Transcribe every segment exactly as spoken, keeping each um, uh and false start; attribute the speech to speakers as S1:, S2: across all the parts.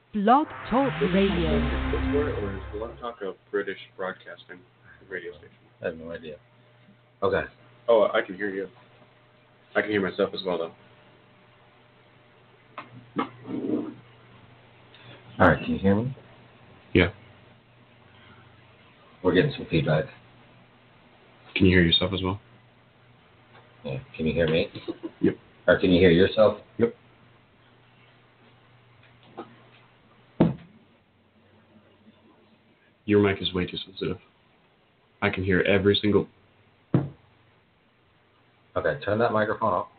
S1: Blog Talk Radio.
S2: What's where, or is Blog Talk a British broadcasting radio station?
S3: I have no idea. Okay.
S2: Oh, I can hear you. I can hear myself as well, though.
S3: All right, can you hear me?
S2: Yeah.
S3: We're getting some feedback.
S2: Can you hear yourself as well?
S3: Yeah. Can you hear me?
S2: Yep.
S3: Or can you hear yourself?
S2: Yep. Your mic is way too sensitive. I can hear every single...
S3: Okay, turn that microphone off.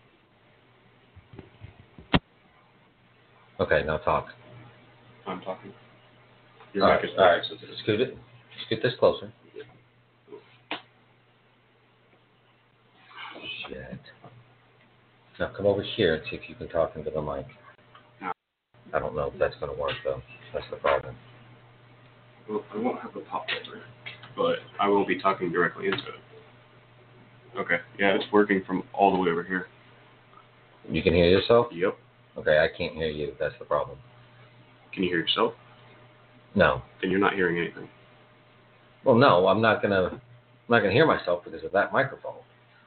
S3: Okay, now talk.
S2: I'm talking. Your
S3: All
S2: mic
S3: right,
S2: is
S3: all
S2: way
S3: right.
S2: too sensitive.
S3: Scoot it. Scoot this closer. Shit. Now come over here and see if you can talk into the mic.
S2: No.
S3: I don't know if that's going to work, though. That's the problem.
S2: Well, I won't have a pop filter, but I won't be talking directly into it. Okay. Yeah, it's working from all the way over here.
S3: You can hear yourself?
S2: Yep.
S3: Okay, I can't hear you. That's the problem.
S2: Can you hear yourself?
S3: No.
S2: Then you're not hearing anything.
S3: Well, no, I'm not gonna. I'm not gonna hear myself because of that microphone.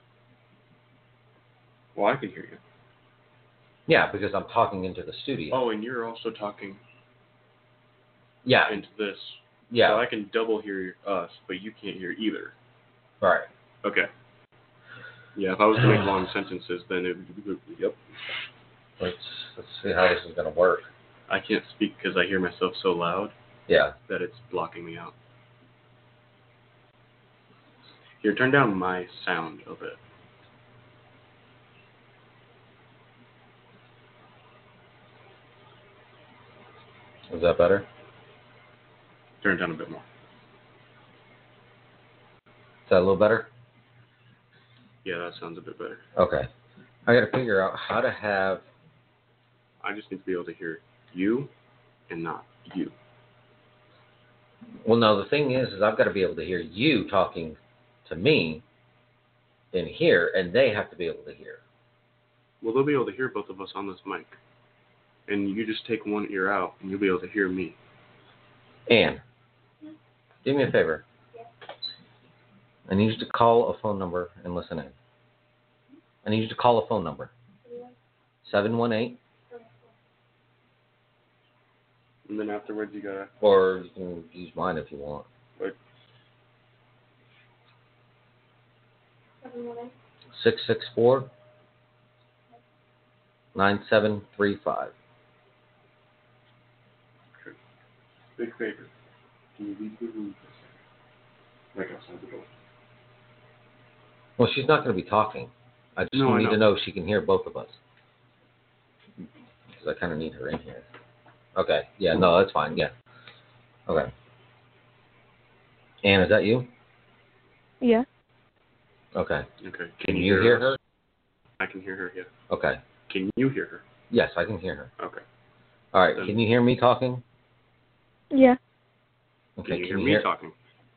S2: Well, I can hear you.
S3: Yeah, because I'm talking into the studio.
S2: Oh, and you're also talking
S3: yeah.
S2: into this.
S3: Yeah.
S2: So I can double hear us, but you can't hear either.
S3: Right.
S2: Okay. Yeah, if I was to make long sentences, then it would be, yep.
S3: Let's let's see how this is gonna work.
S2: I can't speak because I hear myself so loud.
S3: Yeah.
S2: That it's blocking me out. Here, turn down my sound a bit.
S3: Is that better?
S2: Turn it down a bit more.
S3: Is that a little better?
S2: Yeah, that sounds a bit better.
S3: Okay. I got to figure out how to have...
S2: I just need to be able to hear you and not you.
S3: Well, no, the thing is, is I've got to be able to hear you talking to me in here, and they have to be able to hear.
S2: Well, they'll be able to hear both of us on this mic. And you just take one ear out, and you'll be able to hear me.
S3: Ann, do me a favor. I need you to call a phone number and listen in. I need you to call a phone number. seven one eight.
S2: And then afterwards you gotta...
S3: Or you can use mine if you want.
S2: Like...
S3: six six four, nine seven three five.
S2: Okay. Big favor. Can you leave the room for a second? Like outside the door.
S3: Well, she's not going to be talking. I just
S2: no,
S3: need
S2: I know.
S3: to know if she can hear both of us. Because I kind of need her in here. Okay. Yeah, no, that's fine. Yeah. Okay. Ann, is that you?
S4: Yeah.
S3: Okay.
S2: Okay. Can,
S3: Can
S2: you,
S3: you
S2: hear,
S3: hear
S2: her?
S3: her?
S2: I can hear her, yeah.
S3: Okay.
S2: Can you hear her?
S3: Yes, I can hear her.
S2: Okay.
S3: All right.
S2: Then,
S3: can you hear me talking?
S4: Yeah.
S3: Okay.
S2: Can you
S3: can
S2: hear
S3: you
S2: me
S3: hear,
S2: talking?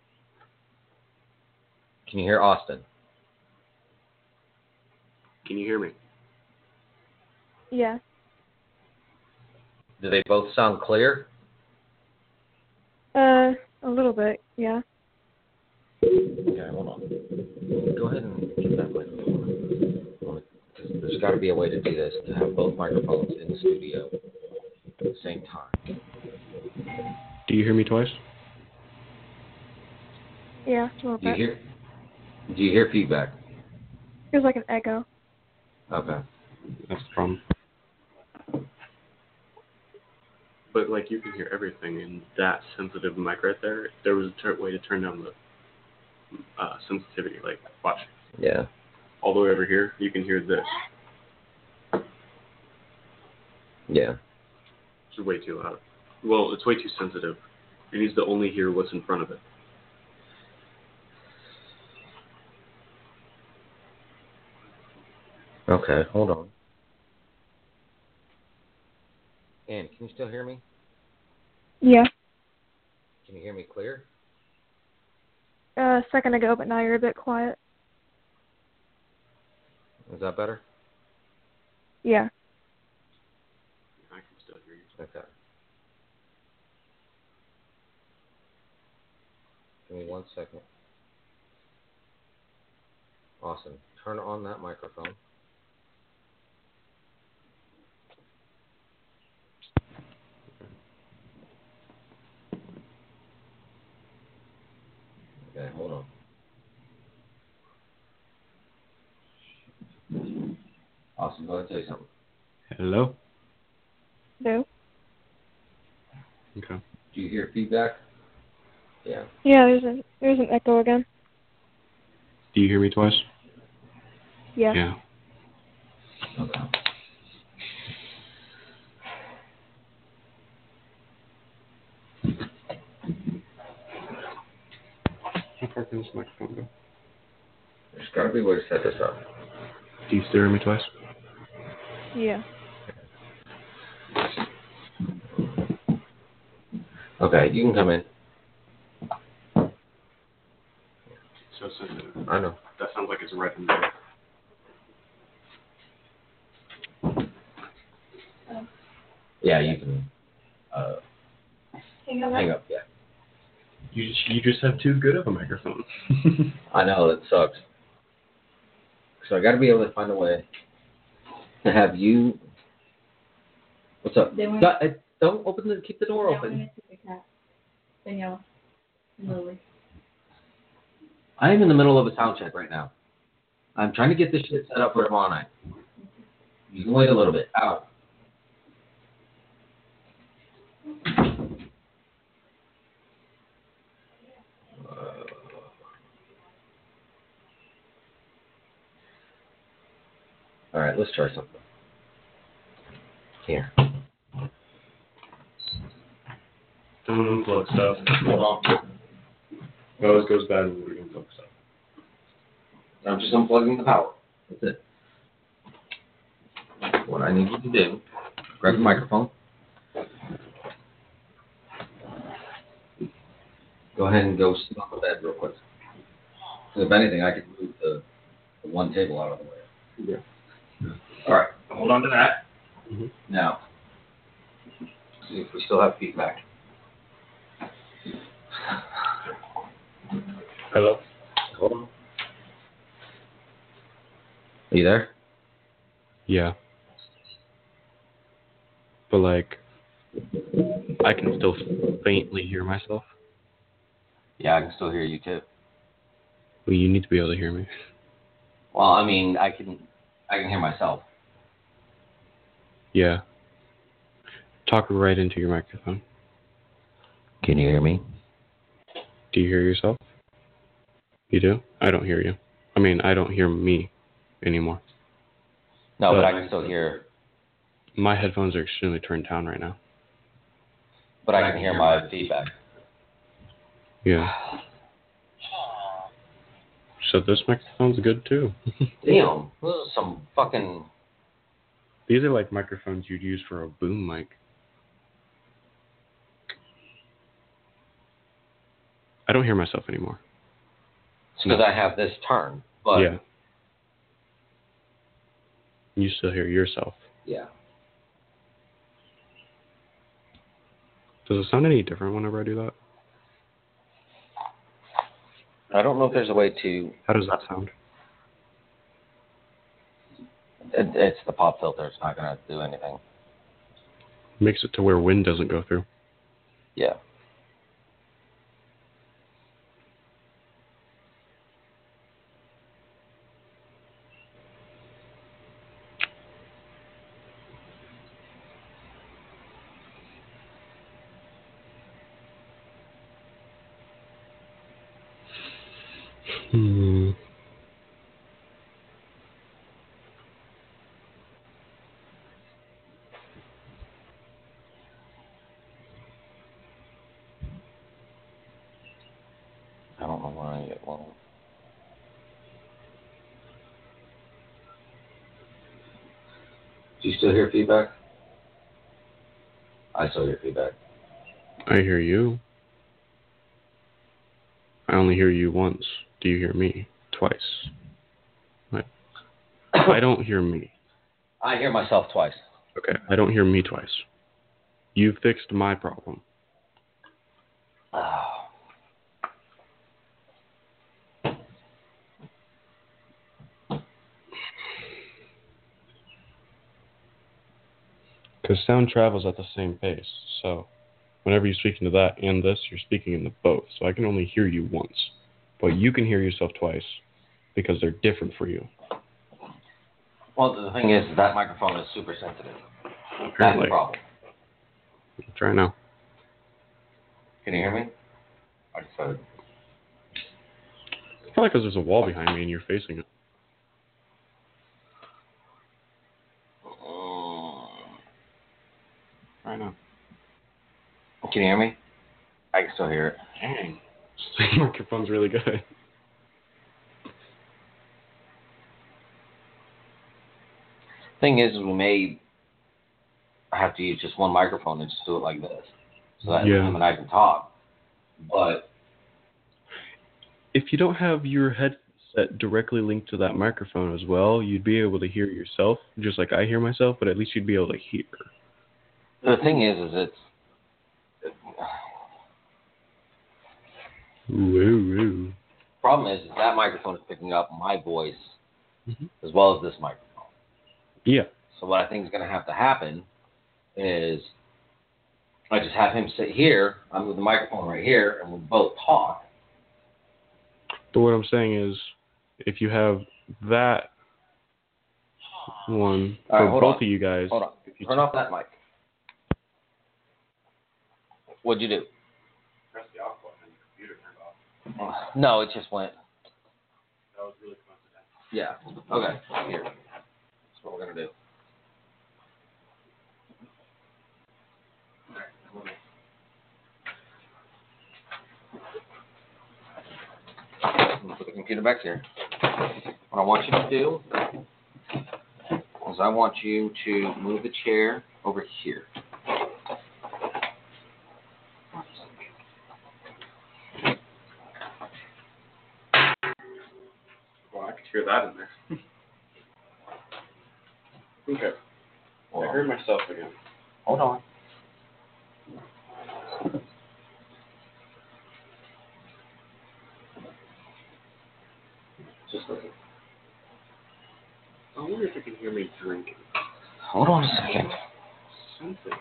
S3: Can you hear Austin?
S2: Can you hear me?
S4: Yeah.
S3: Do they both sound clear?
S4: Uh, a little bit, yeah.
S3: Okay, hold on. Go ahead and get that microphone. There's got to be a way to do this, to have both microphones in the studio at the same time.
S2: Do you hear me twice?
S4: Yeah, a little
S3: Do you
S4: bit.
S3: hear? Do you hear feedback?
S4: Feels like an echo.
S3: Okay.
S2: That's the problem. But, like, you can hear everything in that sensitive mic right there. If there was a ter- way to turn down the uh, sensitivity, like, watch.
S3: Yeah.
S2: All the way over here, you can hear this.
S3: Yeah.
S2: It's way too loud. Well, it's way too sensitive. It needs to only hear what's in front of it.
S3: Okay, hold on. Ann, can you still hear me?
S4: Yeah.
S3: Can you hear me clear?
S4: Uh, a second ago, but now you're a bit quiet.
S3: Is that better?
S4: Yeah.
S2: I can still hear you.
S3: Okay. one second. Awesome. Turn on that microphone. Okay, hold on. Awesome. Go ahead and say something.
S2: Hello?
S4: No.
S2: Okay.
S3: Do you hear feedback? Yeah.
S4: Yeah, there's a there's an echo again.
S2: Do you hear me twice?
S4: Yeah.
S2: Yeah.
S3: Okay.
S2: How far can this microphone go?
S3: There's got to be a way to set this up.
S2: Do you still hear me twice?
S4: Yeah.
S3: Okay, you can come in.
S2: So sensitive.
S3: I know.
S2: That sounds like it's right in there.
S3: Yeah, you can uh,
S4: Hang on.
S3: hang up. Yeah.
S2: You just, you just have too good of a microphone.
S3: I know, that sucks. So I got to be able to find a way to have you. What's up?
S5: They want-
S3: Don't, don't open the. Keep the door
S5: Yeah,
S3: open.
S5: we're gonna take a cat. Danielle. Lily.
S3: I am in the middle of a sound check right now. I'm trying to get this shit set up for tomorrow night. You can wait a little bit. Ow. Uh, all right, let's try something. Here.
S2: Don't unplug stuff.
S3: Hold on.
S2: It always goes bad when we unplug stuff.
S3: I'm just unplugging the power. That's it. What I need you to do, grab the microphone. Go ahead and go sit on the bed real quick. So if anything, I could move the, the one table out of the way.
S2: Yeah.
S3: All right, hold on to that.
S2: Mm-hmm.
S3: Now, see if we still have feedback.
S2: Hello?
S3: Hold on. Are you there?
S2: Yeah. But, like, I can still faintly hear myself.
S3: Yeah, I can still hear you too.
S2: Well, you need to be able to hear me.
S3: Well, I mean, I can, I can hear myself.
S2: Yeah. Talk right into your microphone.
S3: Can you hear me?
S2: Do you hear yourself? You do? I don't hear you. I mean, I don't hear me anymore.
S3: No,
S2: but
S3: but I can still hear.
S2: My headphones are extremely turned down right now.
S3: But I can hear my feedback.
S2: Yeah. So this microphone's good too.
S3: Damn, this is some fucking.
S2: These are like microphones you'd use for a boom mic. I don't hear myself anymore.
S3: It's because I have this turned, but
S2: Yeah. You still hear yourself.
S3: yeah.
S2: Does it sound any different whenever I do that?
S3: I don't know if there's a way to.
S2: How does that sound?
S3: It, it's the pop filter. It's not gonna do anything.
S2: Makes it to where wind doesn't go through.
S3: Yeah.
S2: Hmm.
S3: I don't know why it won't. Do you still hear feedback? I still hear feedback.
S2: I hear you. I only hear you once. Do you hear me? Twice. I, I don't hear me.
S3: I hear myself twice.
S2: Okay, I don't hear me twice. You fixed my problem.
S3: Oh.
S2: Because sound travels at the same pace. So whenever you speak into that and this, you're speaking into both. So I can only hear you once. But you can hear yourself twice because they're different for you.
S3: Well, the thing is, that microphone is super sensitive. That's
S2: Apparently.
S3: the problem.
S2: I'll try now.
S3: Can you hear me? I just said.
S2: It's probably because there's a wall behind me and you're facing it. Try now.
S3: Can you hear me? I can still hear it.
S2: Dang. The microphone's really good.
S3: Thing is, we may have to use just one microphone and just do it like this, so that
S2: Yeah.
S3: him and I can talk. But
S2: if you don't have your headset directly linked to that microphone as well, you'd be able to hear yourself, just like I hear myself, but at least you'd be able to hear.
S3: the thing is, is it's
S2: Ooh, ooh, ooh.
S3: problem is, is that microphone is picking up my voice
S2: Mm-hmm.
S3: as well as this microphone.
S2: Yeah.
S3: So what I think is going to have to happen is I just have him sit here, I'm with the microphone right here, and we both talk.
S2: But what I'm saying is, if you have that one
S3: All
S2: for
S3: right, hold
S2: both
S3: on.
S2: of you guys,
S3: Hold on.
S2: if you
S3: Turn off that mic. What'd you do?
S2: press the off button and the computer turned off.
S3: No, it just went.
S2: That was really coincidental.
S3: Yeah. Okay. Here. That's what we're gonna do. I'm gonna put the computer back here. What I want you to do is I want you to move the chair over here.
S2: Well, I could hear that in there. Okay.
S3: Hold
S2: I
S3: on.
S2: heard myself again.
S3: Hold on.
S2: Just listen. I wonder if you can hear me drinking.
S3: Hold on a second.
S2: Something.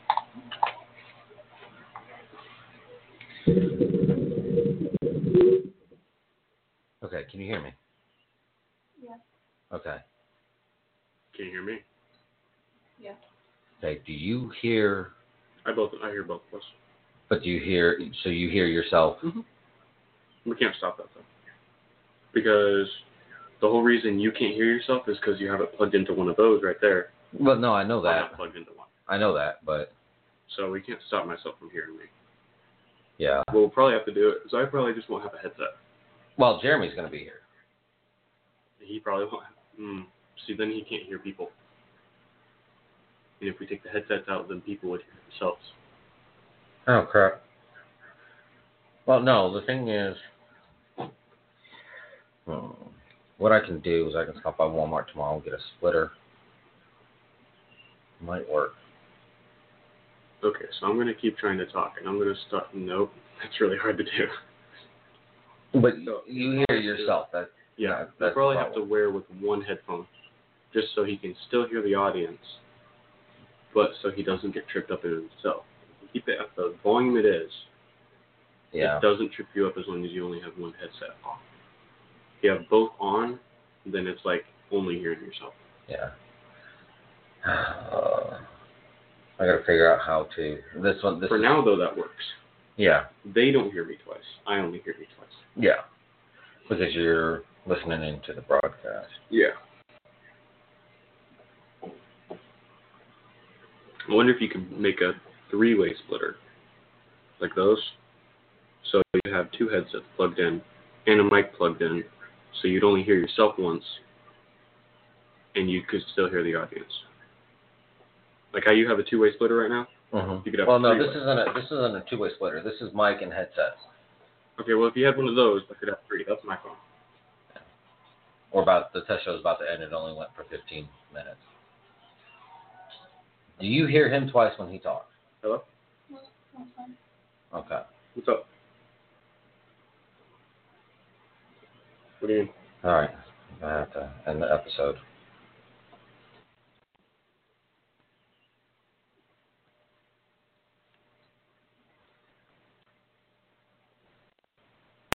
S3: Okay, can you hear me?
S5: Yeah.
S3: Okay.
S2: Can you hear me?
S5: Yeah.
S3: Okay, do you hear,
S2: I both. I hear both of us.
S3: but do you hear, so you hear yourself?
S2: Mm-hmm. We can't stop that though, because the whole reason you can't hear yourself is because you have it plugged into one of those right there.
S3: Well, no, I know
S2: I'm
S3: that.
S2: not plugged into one,
S3: I know that, but
S2: so we can't stop myself from hearing me.
S3: yeah.
S2: What we'll probably have to do it is I probably just won't have a headset.
S3: Well, Jeremy's going to be here.
S2: He probably won't. Mm. See, then he can't hear people. And if we take the headsets out, then people would hear themselves.
S3: Oh, crap. Well, no, the thing is, hmm, what I can do is I can stop by Walmart tomorrow and get a splitter. Might work.
S2: Okay, so I'm going to keep trying to talk, and I'm going to start. Nope, that's really hard to do.
S3: But
S2: So,
S3: you hear yourself. That,
S2: Yeah,
S3: yeah,
S2: I
S3: that's
S2: probably
S3: the
S2: have to
S3: problem.
S2: wear with one headphone, just so he can still hear the audience, but so he doesn't get tripped up in himself. If you keep it at the volume it is,
S3: Yeah.
S2: it doesn't trip you up as long as you only have one headset on. If you have both on, then it's like only hearing yourself.
S3: Yeah. Uh, I got to figure out how to. This one. This
S2: For
S3: is,
S2: now, though, that works.
S3: Yeah.
S2: They don't hear me twice. I only hear me twice.
S3: Yeah. Because you're listening into the broadcast.
S2: Yeah. I wonder if you can make a three-way splitter, like those. So you have two headsets plugged in and a mic plugged in, so you'd only hear yourself once, and you could still hear the audience. Like how you have a two-way splitter right now.
S3: Mm-hmm.
S2: You could have
S3: Well,
S2: a
S3: no,
S2: three-way.
S3: this isn't a this isn't a two-way splitter. This is mic and headset.
S2: Okay, well if you had one of those, I could have three. That's my phone.
S3: We're about the test show is about to end. It only went for fifteen minutes. Do you hear him twice when he talks?
S2: Hello?
S5: No, that's fine.
S3: Okay.
S2: What's up? What do you mean?
S3: All right. I have to end the episode.